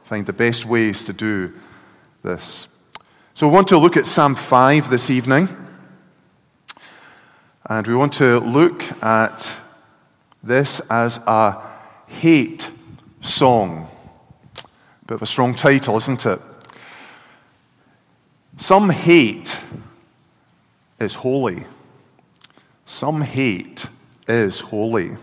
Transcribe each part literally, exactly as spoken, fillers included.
find the best ways to do this. So we want to look at Psalm five this evening. And we want to look at this as a hate song. Bit of a strong title, isn't it? Some hate is holy. Some hate is holy.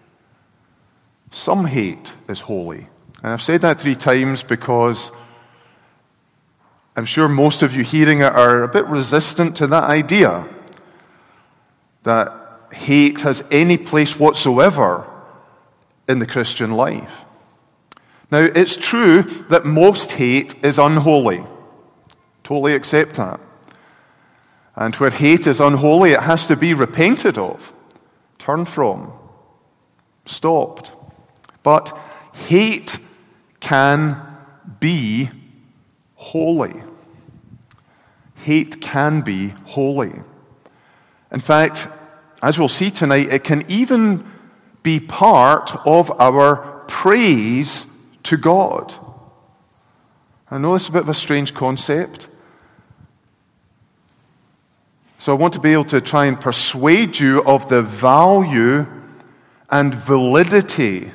Some hate is holy. And I've said that three times because I'm sure most of you hearing it are a bit resistant to that idea that hate has any place whatsoever in the Christian life. Now, it's true that most hate is unholy. Totally accept that. And where hate is unholy, it has to be repented of, turned from, stopped. But hate can be holy. Hate can be holy. In fact, as we'll see tonight, it can even be part of our praise to God. I know it's a bit of a strange concept. So I want to be able to try and persuade you of the value and validity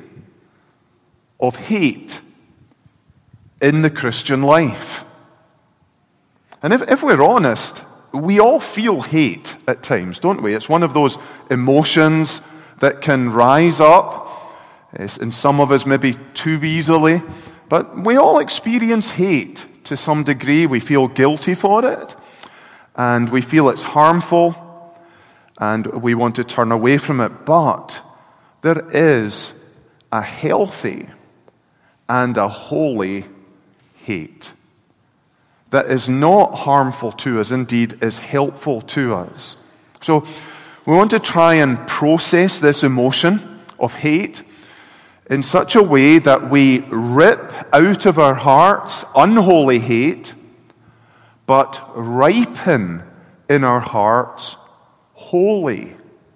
of hate in the Christian life. And if, if we're honest, we all feel hate at times, don't we? It's one of those emotions that can rise up, and some of us maybe too easily, but we all experience hate to some degree. We feel guilty for it, and we feel it's harmful, and we want to turn away from it. But there is a healthy and a holy hate that is not harmful to us, indeed is helpful to us. So we want to try and process this emotion of hate in such a way that we rip out of our hearts unholy hate, but ripen in our hearts holy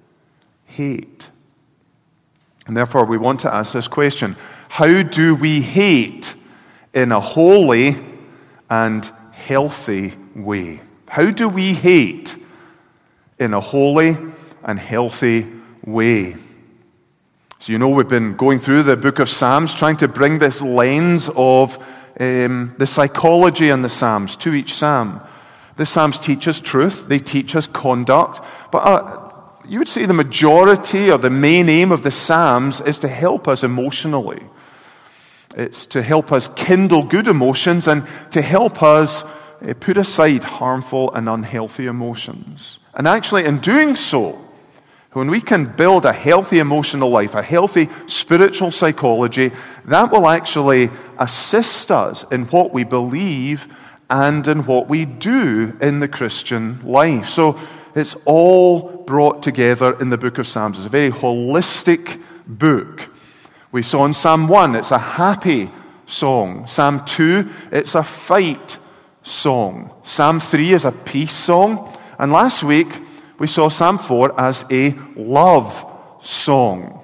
hate. And therefore we want to ask this question: how do we hate in a holy and healthy way? How do we hate in a holy and healthy way? So you know we've been going through the book of Psalms, trying to bring this lens of um, the psychology in the Psalms to each Psalm. The Psalms teach us truth, they teach us conduct, but uh, you would say the majority or the main aim of the Psalms is to help us emotionally. It's to help us kindle good emotions and to help us uh, put aside harmful and unhealthy emotions. And actually in doing so, when we can build a healthy emotional life, a healthy spiritual psychology, that will actually assist us in what we believe and in what we do in the Christian life. So it's all brought together in the book of Psalms. It's a very holistic book. We saw in Psalm one, it's a happy song. Psalm two, it's a fight song. Psalm three is a peace song. And last week, we saw Psalm four as a love song.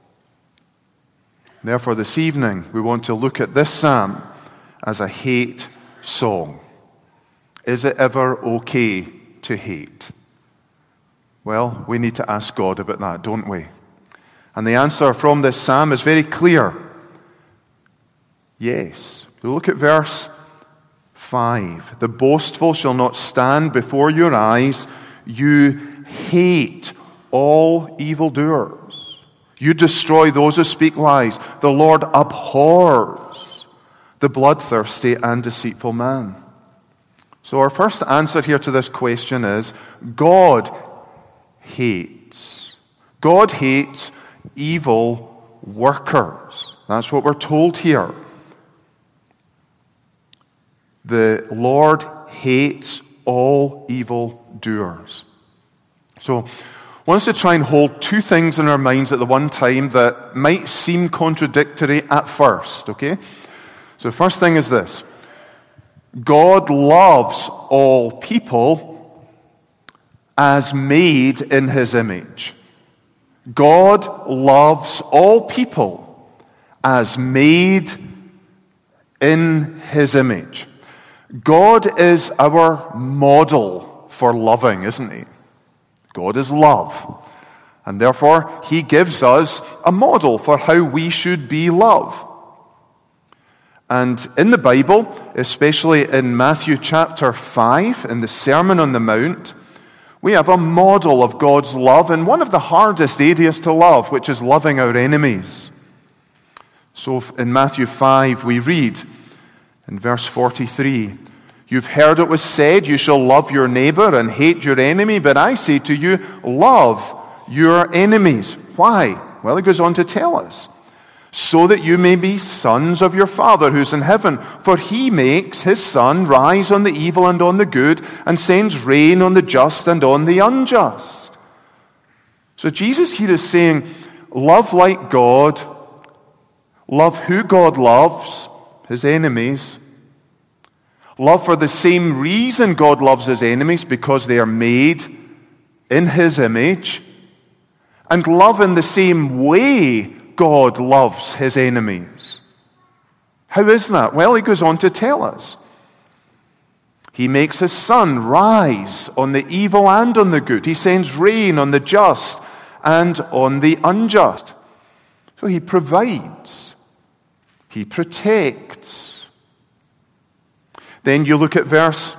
Therefore, this evening, we want to look at this psalm as a hate song. Is it ever okay to hate? Well, we need to ask God about that, don't we? And the answer from this psalm is very clear. Yes. We look at verse five. The boastful shall not stand before your eyes. You hate all evildoers. You destroy those who speak lies. The Lord abhors the bloodthirsty and deceitful man. So our first answer here to this question is God hates. God hates evil workers. That's what we're told here. The Lord hates all evil doers. So, I want us to try and hold two things in our minds at the one time that might seem contradictory at first, okay? So, the first thing is this. God loves all people as made in his image. God loves all people as made in his image. God is our model for loving, isn't he? God is love. And therefore, he gives us a model for how we should be love. And in the Bible, especially in Matthew chapter five, in the Sermon on the Mount, we have a model of God's love in one of the hardest areas to love, which is loving our enemies. So in Matthew five, we read in verse forty-three, "You've heard it was said, you shall love your neighbor and hate your enemy, but I say to you, love your enemies." Why? Well, he goes on to tell us, "So that you may be sons of your Father who's in heaven. For he makes his sun rise on the evil and on the good, and sends rain on the just and on the unjust." So Jesus here is saying, love like God, love who God loves, his enemies. Love for the same reason God loves his enemies, because they are made in his image. And love in the same way God loves his enemies. How is that? Well, he goes on to tell us. He makes his sun rise on the evil and on the good. He sends rain on the just and on the unjust. So he provides. He protects. Then you look at verse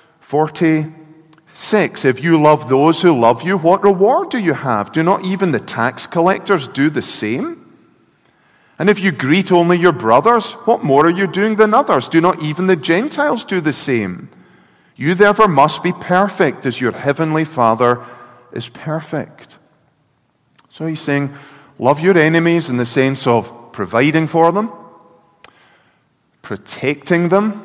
forty-six. "If you love those who love you, what reward do you have? Do not even the tax collectors do the same? And if you greet only your brothers, what more are you doing than others? Do not even the Gentiles do the same? You therefore must be perfect as your heavenly Father is perfect." So he's saying, love your enemies in the sense of providing for them, protecting them,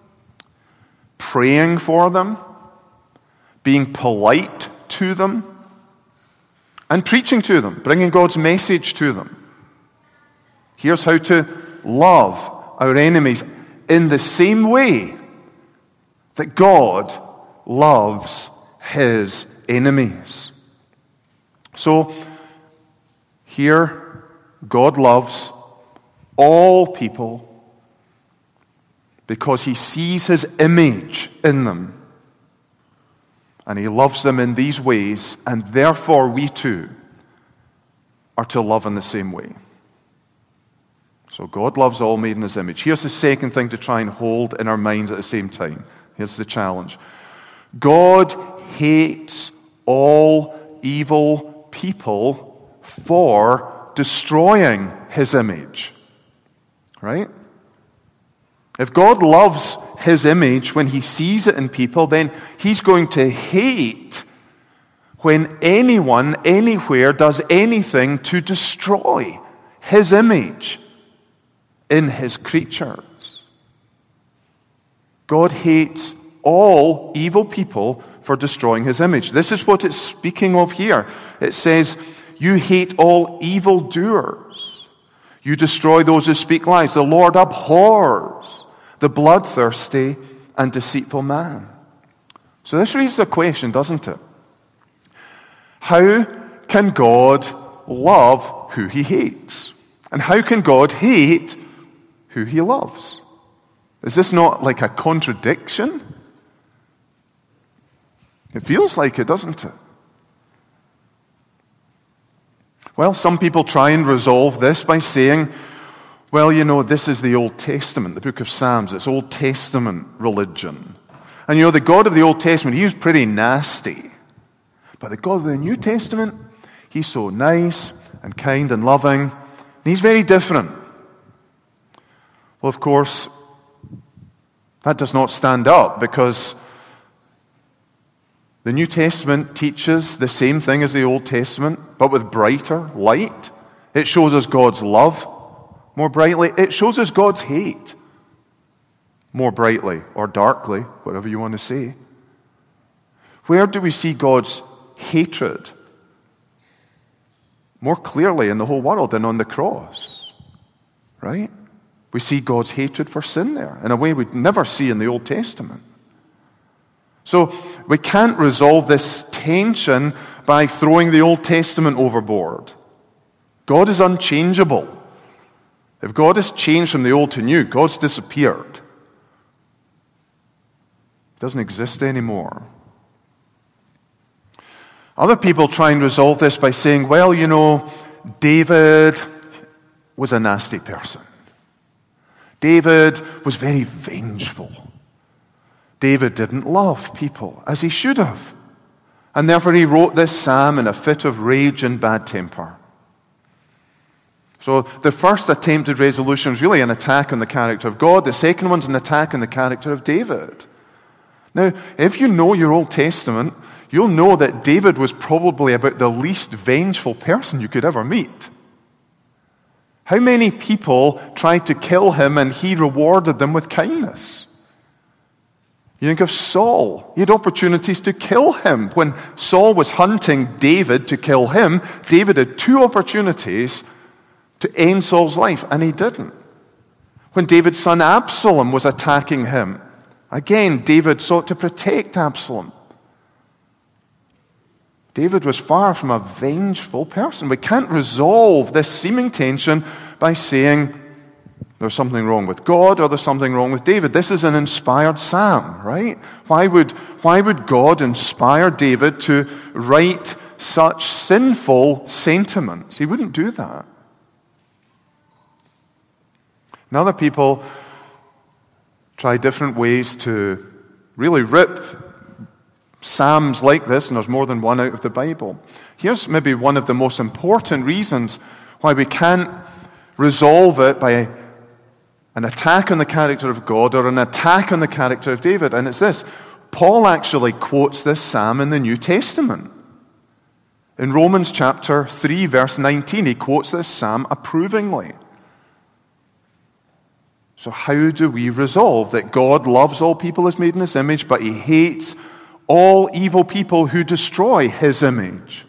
praying for them, being polite to them, and preaching to them, bringing God's message to them. Here's how to love our enemies in the same way that God loves his enemies. So, here, God loves all people because he sees his image in them. And he loves them in these ways, and therefore we too are to love in the same way. So God loves all made in his image. Here's the second thing to try and hold in our minds at the same time. Here's the challenge. God hates all evil people for destroying his image. Right? If God loves his image when he sees it in people, then he's going to hate when anyone, anywhere, does anything to destroy his image in his creatures. God hates all evil people for destroying his image. This is what it's speaking of here. It says, you hate all evildoers. You destroy those who speak lies. The Lord abhors the bloodthirsty and deceitful man. So this raises a question, doesn't it? How can God love who he hates? And how can God hate who he loves? Is this not like a contradiction? It feels like it, doesn't it? Well, some people try and resolve this by saying, well, you know, this is the Old Testament, the book of Psalms. It's Old Testament religion. And you know, the God of the Old Testament, he was pretty nasty. But the God of the New Testament, he's so nice and kind and loving. And he's very different. Well, of course, that does not stand up, because the New Testament teaches the same thing as the Old Testament, but with brighter light. It shows us God's love more brightly. It shows us God's hate more brightly or darkly, whatever you want to say. Where do we see God's hatred? More clearly in the whole world than on the cross, right? We see God's hatred for sin there in a way we'd never see in the Old Testament. So we can't resolve this tension by throwing the Old Testament overboard. God is unchangeable. If God has changed from the old to new, God's disappeared. He doesn't exist anymore. Other people try and resolve this by saying, well, you know, David was a nasty person. David was very vengeful. David didn't love people as he should have. And therefore he wrote this psalm in a fit of rage and bad temper. So the first attempted resolution is really an attack on the character of God. The second one's an attack on the character of David. Now, if you know your Old Testament, you'll know that David was probably about the least vengeful person you could ever meet. How many people tried to kill him and he rewarded them with kindness? You think of Saul. He had opportunities to kill him. When Saul was hunting David to kill him, David had two opportunities to end Saul's life, and he didn't. When David's son Absalom was attacking him, again, David sought to protect Absalom. David was far from a vengeful person. We can't resolve this seeming tension by saying there's something wrong with God or there's something wrong with David. This is an inspired psalm, right? Why would, why would God inspire David to write such sinful sentiments? He wouldn't do that. And other people try different ways to really rip psalms like this, and there's more than one out of the Bible. Here's maybe one of the most important reasons why we can't resolve it by an attack on the character of God or an attack on the character of David, and it's this. Paul actually quotes this psalm in the New Testament. In Romans chapter three, verse nineteen, he quotes this psalm approvingly. So how do we resolve that God loves all people as made in his image, but he hates all evil people who destroy his image?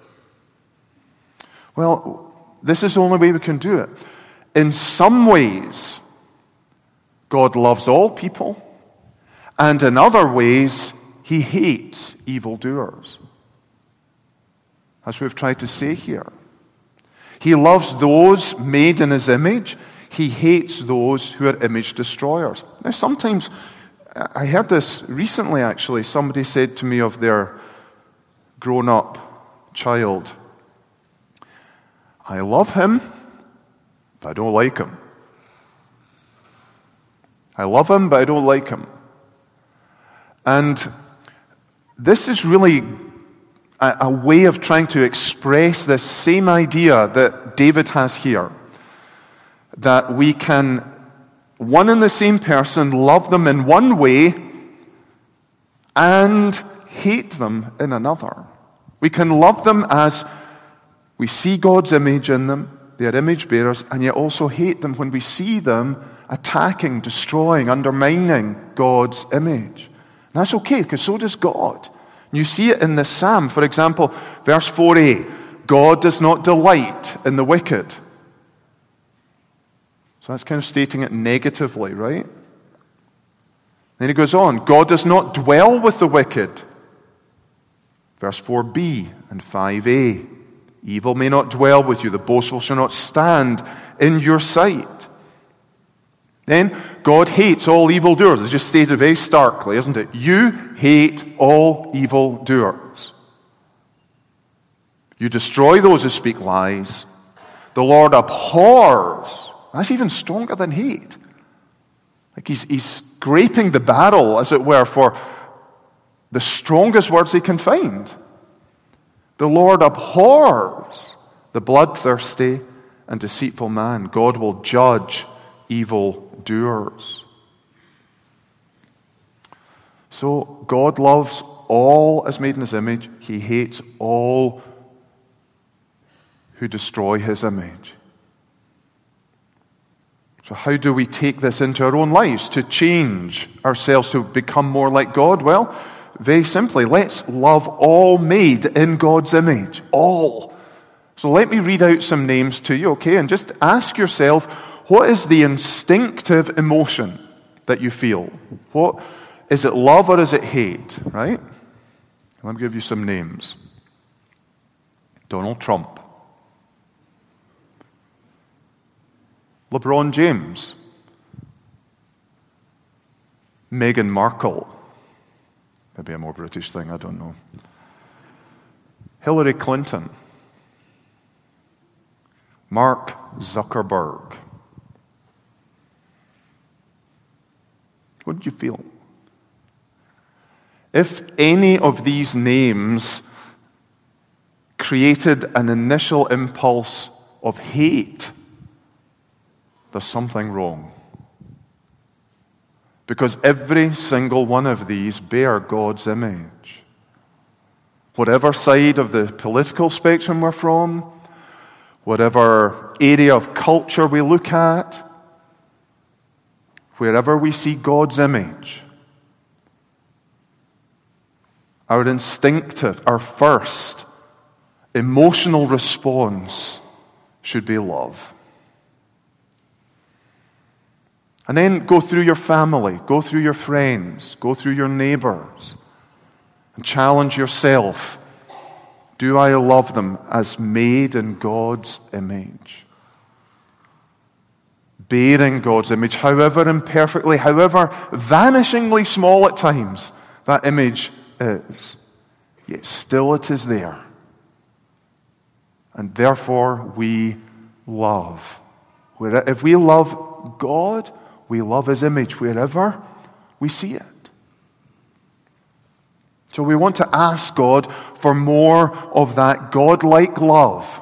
Well, this is the only way we can do it. In some ways, God loves all people, and in other ways, he hates evildoers. That's what we've tried to say here. He loves those made in his image. He hates those who are image destroyers. Now, sometimes, I heard this recently actually, somebody said to me of their grown-up child, I love him, but I don't like him. I love him, but I don't like him. And this is really a, a way of trying to express this same idea that David has here. That we can, one and the same person, love them in one way and hate them in another. We can love them as we see God's image in them, they are image bearers, and yet also hate them when we see them attacking, destroying, undermining God's image. And that's okay, because so does God. You see it in the psalm. For example, verse four a, God does not delight in the wicked. So that's kind of stating it negatively, right? Then he goes on, God does not dwell with the wicked. Verse four b and five a, evil may not dwell with you, the boastful shall not stand in your sight. Then God hates all evildoers. It's just stated very starkly, isn't it? You hate all evildoers. You destroy those who speak lies. The Lord abhors. That's even stronger than hate. Like he's, he's scraping the barrel, as it were, for the strongest words he can find. The Lord abhors the bloodthirsty and deceitful man. God will judge evildoers. So God loves all as made in his image. He hates all who destroy his image. So how do we take this into our own lives to change ourselves to become more like God? Well, very simply, let's love all made in God's image. All. So let me read out some names to you, okay? And just ask yourself, what is the instinctive emotion that you feel? What is it, love or is it hate, right? Let me give you some names. Donald Trump. LeBron James, Meghan Markle, maybe a more British thing, I don't know, Hillary Clinton, Mark Zuckerberg. What did you feel? If any of these names created an initial impulse of hate, there's something wrong. Because every single one of these bear God's image. Whatever side of the political spectrum we're from, whatever area of culture we look at, wherever we see God's image, our instinctive, our first emotional response should be love. And then go through your family, go through your friends, go through your neighbors, and challenge yourself. Do I love them as made in God's image? Bearing God's image, however imperfectly, however vanishingly small at times that image is, yet still it is there. And therefore we love. If we love God, we love His image wherever we see it. So we want to ask God for more of that God-like love.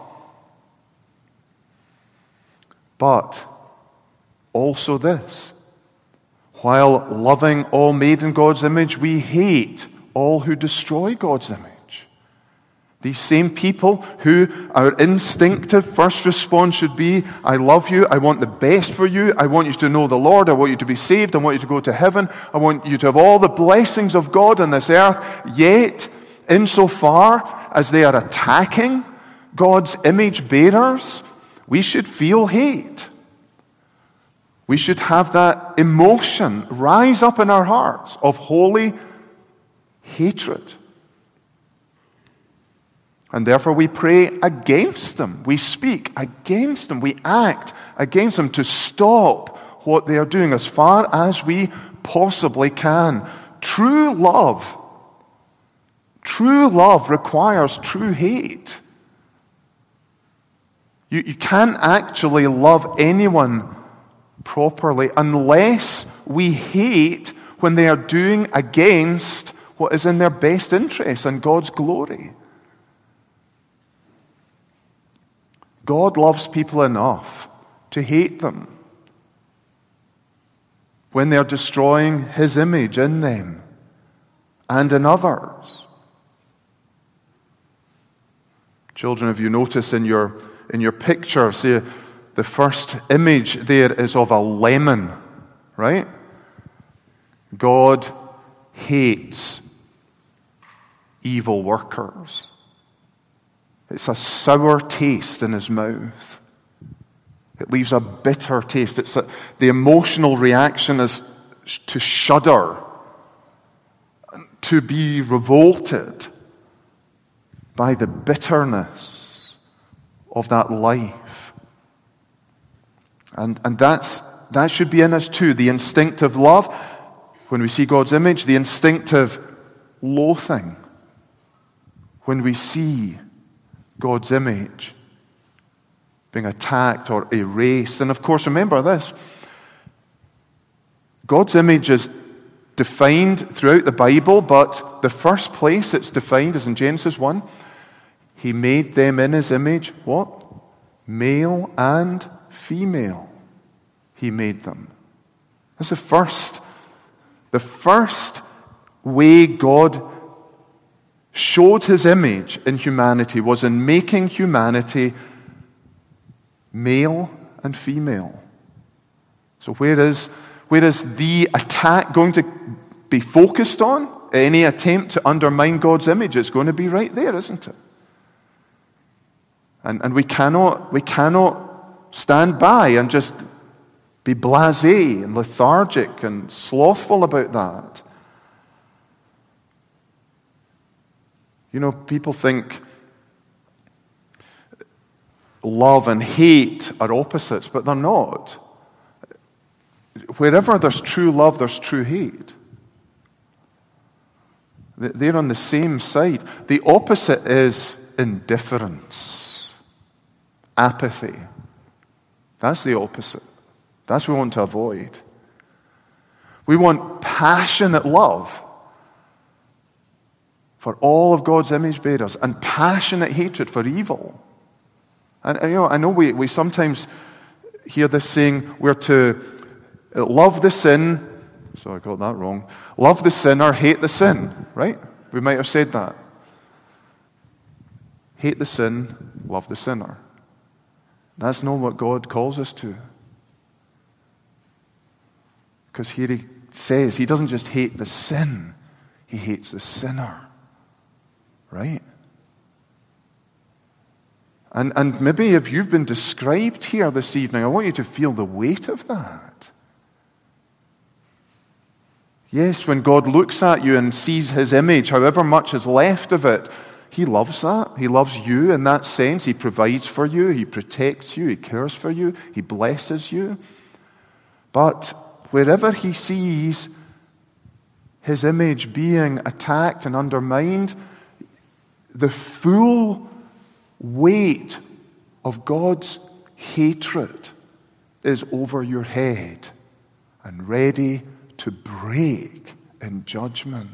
But also this: while loving all made in God's image, we hate all who destroy God's image. These same people who our instinctive first response should be, I love you, I want the best for you, I want you to know the Lord, I want you to be saved, I want you to go to heaven, I want you to have all the blessings of God on this earth, yet, insofar as they are attacking God's image bearers, we should feel hate. We should have that emotion rise up in our hearts of holy hatred. And therefore we pray against them. We speak against them. We act against them to stop what they are doing as far as we possibly can. True love, true love requires true hate. You, you can't actually love anyone properly unless we hate when they are doing against what is in their best interest and God's glory. God loves people enough to hate them when they're destroying His image in them and in others. Children, if you notice in your in your picture, see, the first image there is of a lemon, right? God hates evil workers. It's a sour taste in His mouth. It leaves a bitter taste. It's a, the emotional reaction is to shudder, to be revolted by the bitterness of that life. And, and that's, that should be in us too. The instinctive love, when we see God's image, the instinctive loathing, when we see God's image being attacked or erased. And of course, remember this: God's image is defined throughout the Bible, but the first place it's defined is in Genesis one. He made them in His image, what? Male and female. He made them. That's the first, the first way God showed His image in humanity was in making humanity male and female. So where is, where is the attack going to be focused on? Any attempt to undermine God's image, it's going to be right there, isn't it? And, and we cannot, we cannot stand by and just be blasé and lethargic and slothful about that. You know, people think love and hate are opposites, but they're not. Wherever there's true love, there's true hate. They're on the same side. The opposite is indifference, apathy. That's the opposite. That's what we want to avoid. We want passionate love for all of God's image bearers and passionate hatred for evil. And, and you know, I know we, we sometimes hear this saying, we're to love the sin. So I got that wrong. Love the sinner, hate the sin, right? We might have said that. Hate the sin, love the sinner. That's not what God calls us to. Because here he says he doesn't just hate the sin, he hates the sinner. Right? And, and maybe if you've been described here this evening, I want you to feel the weight of that. Yes, when God looks at you and sees his image, however much is left of it, he loves that. He loves you in that sense. He provides for you. He protects you. He cares for you. He blesses you. But wherever he sees his image being attacked and undermined, the full weight of God's hatred is over your head and ready to break in judgment.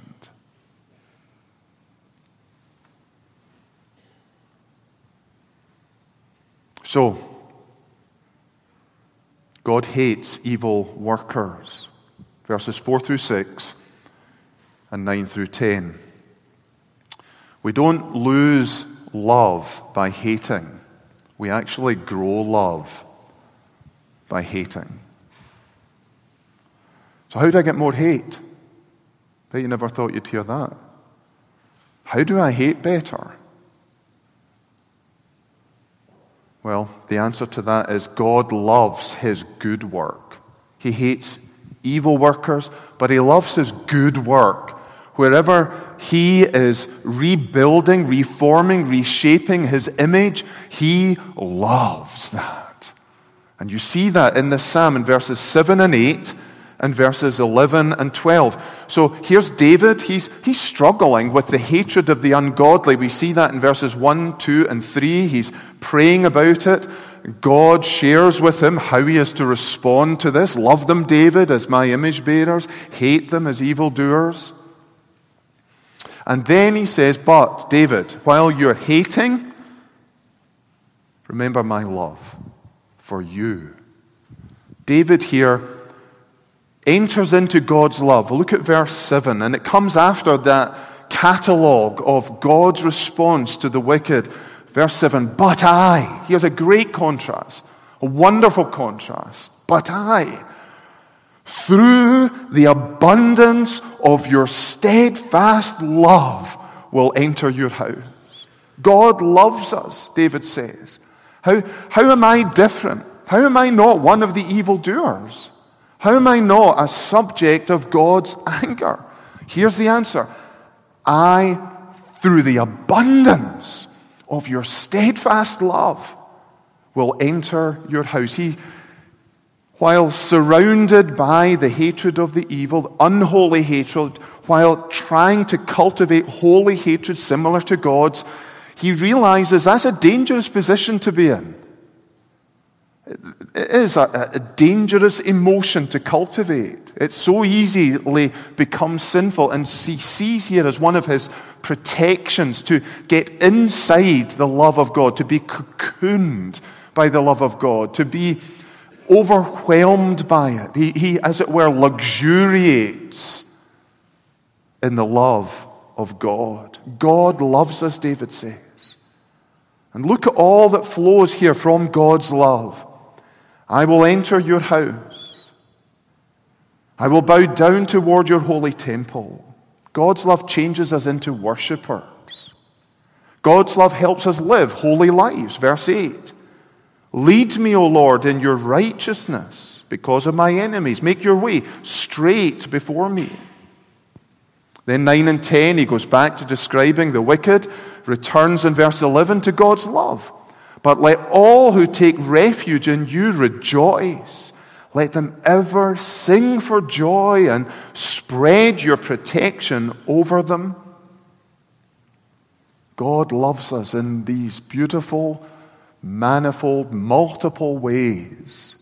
So, God hates evil workers. Verses four through six and nine through ten. We don't lose love by hating. We actually grow love by hating. So how do I get more hate? I bet you never thought you'd hear that. How do I hate better? Well, the answer to that is God loves his good work. He hates evil workers, but he loves his good work. Wherever he is rebuilding, reforming, reshaping his image, he loves that. And you see that in this psalm in verses seven and eight and verses eleven and twelve. So here's David. He's, he's struggling with the hatred of the ungodly. We see that in verses one, two, and three. He's praying about it. God shares with him how he is to respond to this. Love them, David, as my image bearers. Hate them as evildoers. And then he says, but, David, while you're hating, remember my love for you. David here enters into God's love. Look at verse seven, and it comes after that catalogue of God's response to the wicked. Verse seven, but I. Here's a great contrast, a wonderful contrast. But I, through the abundance of your steadfast love, will enter your house. God loves us, David says. How, how am I different? How am I not one of the evildoers? How am I not a subject of God's anger? Here's the answer. I, through the abundance of your steadfast love, will enter your house. He, while surrounded by the hatred of the evil, unholy hatred, while trying to cultivate holy hatred similar to God's, he realizes that's a dangerous position to be in. It is a, a dangerous emotion to cultivate. It so easily becomes sinful, and he sees here as one of his protections to get inside the love of God, to be cocooned by the love of God, to be overwhelmed by it. He, he, as it were, luxuriates in the love of God. God loves us, David says. And look at all that flows here from God's love. I will enter your house. I will bow down toward your holy temple. God's love changes us into worshipers. God's love helps us live holy lives. Verse eight. Lead me, O Lord, in your righteousness because of my enemies. Make your way straight before me. Then nine and ten, he goes back to describing the wicked, returns in verse eleven to God's love. But let all who take refuge in you rejoice. Let them ever sing for joy and spread your protection over them. God loves us in these beautiful, manifold, multiple ways.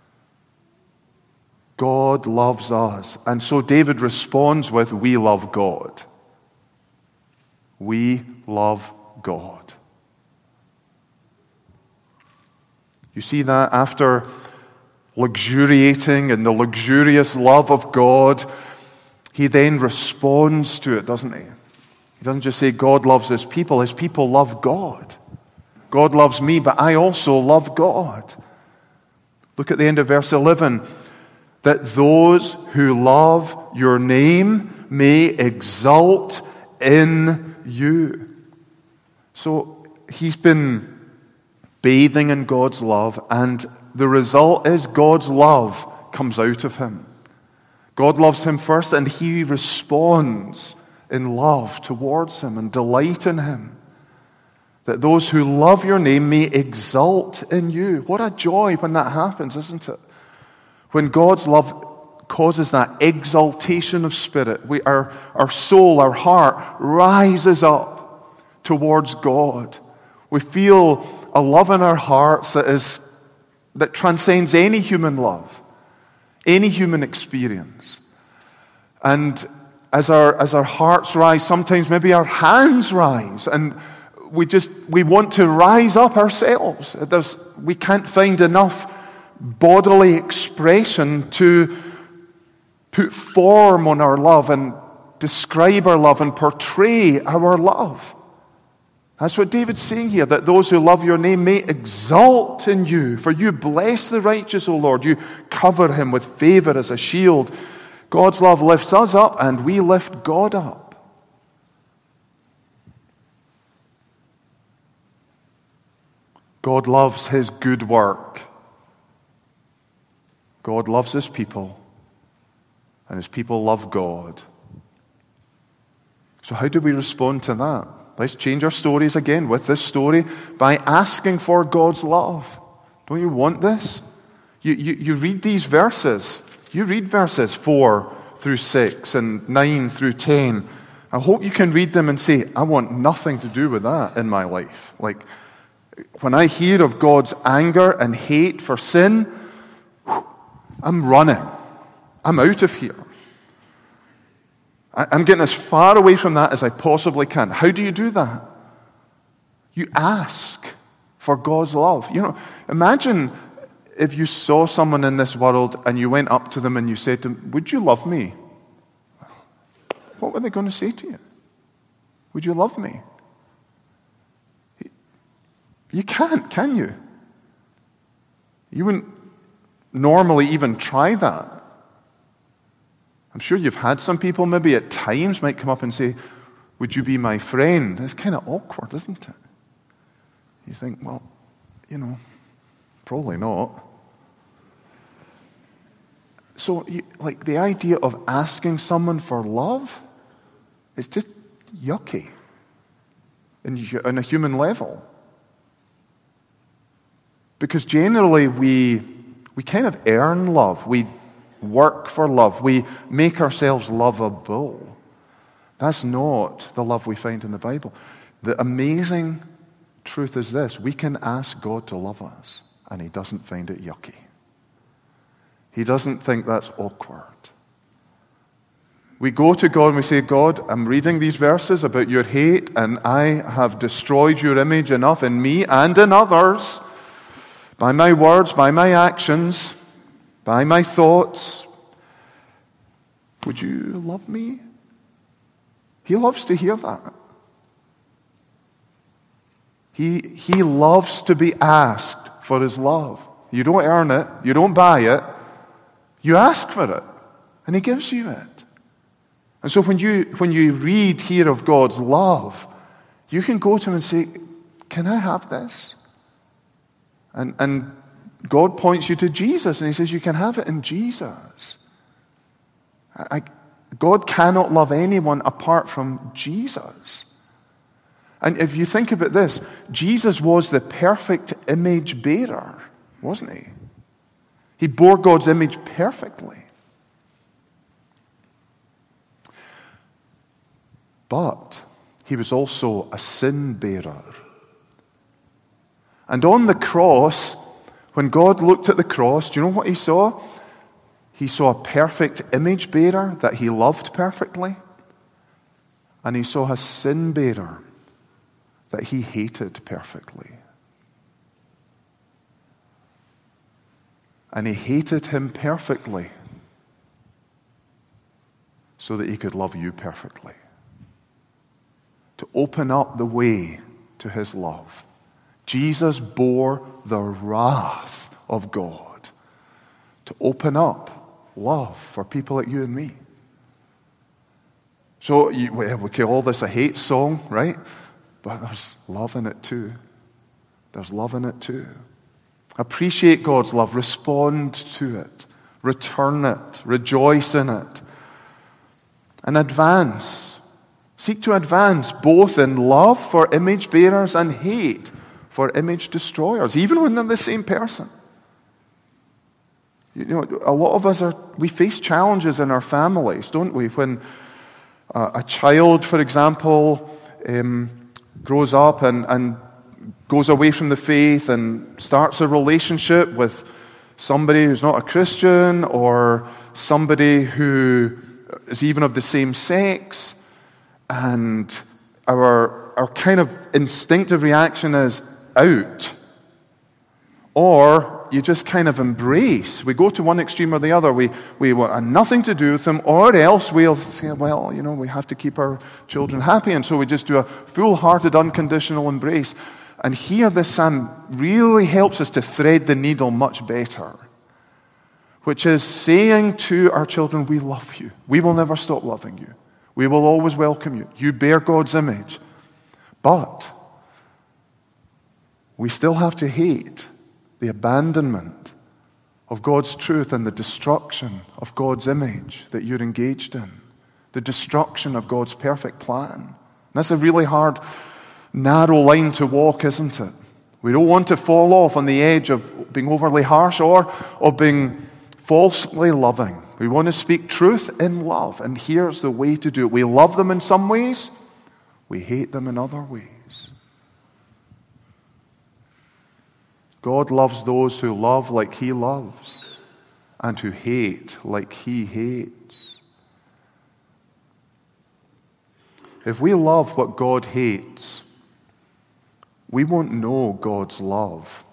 God loves us. And so David responds with, we love God. We love God. You see that after luxuriating in the luxurious love of God, he then responds to it, doesn't he? He doesn't just say God loves his people. His people love God. God loves me, but I also love God. Look at the end of verse eleven. That those who love your name may exult in you. So he's been bathing in God's love, and the result is God's love comes out of him. God loves him first, and he responds in love towards him and delight in him. That those who love your name may exult in you. What a joy when that happens, isn't it? When God's love causes that exaltation of spirit, we, our, our soul, our heart rises up towards God. We feel a love in our hearts that is that transcends any human love, any human experience. And as our as our hearts rise, sometimes maybe our hands rise, and we just we want to rise up ourselves. There's, we can't find enough bodily expression to put form on our love and describe our love and portray our love. That's what David's saying here, that those who love your name may exult in you. For you bless the righteous, O Lord. You cover him with favor as a shield. God's love lifts us up, and we lift God up. God loves his good work. God loves his people, and his people love God. So how do we respond to that? Let's change our stories again with this story by asking for God's love. Don't you want this? You, you, you read these verses. You read verses four through six and nine through ten. I hope you can read them and say, I want nothing to do with that in my life. Like, when I hear of God's anger and hate for sin, I'm running. I'm out of here. I'm getting as far away from that as I possibly can. How do you do that? You ask for God's love. You know, imagine if you saw someone in this world and you went up to them and you said to them, would you love me? What were they going to say to you? Would you love me? You can't, can you? You wouldn't normally even try that. I'm sure you've had some people maybe at times might come up and say, would you be my friend? It's kind of awkward, isn't it? You think, well, you know, probably not. So, you, like, the idea of asking someone for love is just yucky in, on a human level. Because generally we we kind of earn love. We work for love. We make ourselves lovable. That's not the love we find in the Bible. The amazing truth is this: we can ask God to love us, and he doesn't find it yucky. He doesn't think that's awkward. We go to God and we say, God, I'm reading these verses about your hate, and I have destroyed your image enough in me and in others by my words, by my actions, by my thoughts. Would you love me? He loves to hear that. He, he loves to be asked for his love. You don't earn it. You don't buy it. You ask for it, and he gives you it. And so when you when you read here of God's love, you can go to him and say, can I have this? And, and God points you to Jesus, and he says, you can have it in Jesus. I, God cannot love anyone apart from Jesus. And if you think about this, Jesus was the perfect image bearer, wasn't he? He bore God's image perfectly. But he was also a sin bearer. And on the cross, when God looked at the cross, do you know what he saw? He saw a perfect image bearer that he loved perfectly. And he saw a sin bearer that he hated perfectly. And he hated him perfectly so that he could love you perfectly. To open up the way to his love. Jesus bore the wrath of God to open up love for people like you and me. So you, we call this a hate song, right? But there's love in it too. There's love in it too. Appreciate God's love. Respond to it. Return it. Rejoice in it. And advance. Seek to advance both in love for image bearers and hate for image destroyers, even when they're the same person. You know, a lot of us are, we face challenges in our families, don't we? When uh, a child, for example, um, grows up and, and goes away from the faith and starts a relationship with somebody who's not a Christian or somebody who is even of the same sex, and our, our kind of instinctive reaction is out. Or you just kind of embrace. We go to one extreme or the other. We, we want nothing to do with them, or else we'll say, well, you know, we have to keep our children happy, and so we just do a full-hearted, unconditional embrace. And here this psalm really helps us to thread the needle much better, which is saying to our children, we love you. We will never stop loving you. We will always welcome you. You bear God's image. But we still have to hate the abandonment of God's truth and the destruction of God's image that you're engaged in. The destruction of God's perfect plan. And that's a really hard, narrow line to walk, isn't it? We don't want to fall off on the edge of being overly harsh or of being falsely loving. We want to speak truth in love, and here's the way to do it. We love them in some ways, we hate them in other ways. God loves those who love like he loves and who hate like he hates. If we love what God hates, we won't know God's love.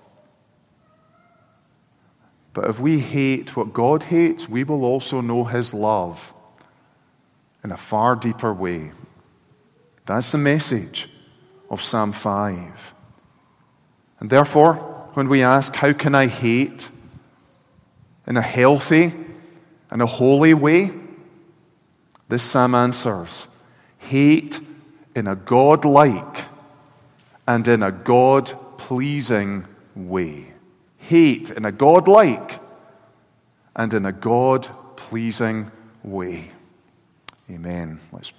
But if we hate what God hates, we will also know his love in a far deeper way. That's the message of Psalm five. And therefore, when we ask, how can I hate in a healthy and a holy way? This psalm answers, hate in a God-like and in a God-pleasing way. Hate in a God-like and in a God-pleasing way. Amen. Let's pray.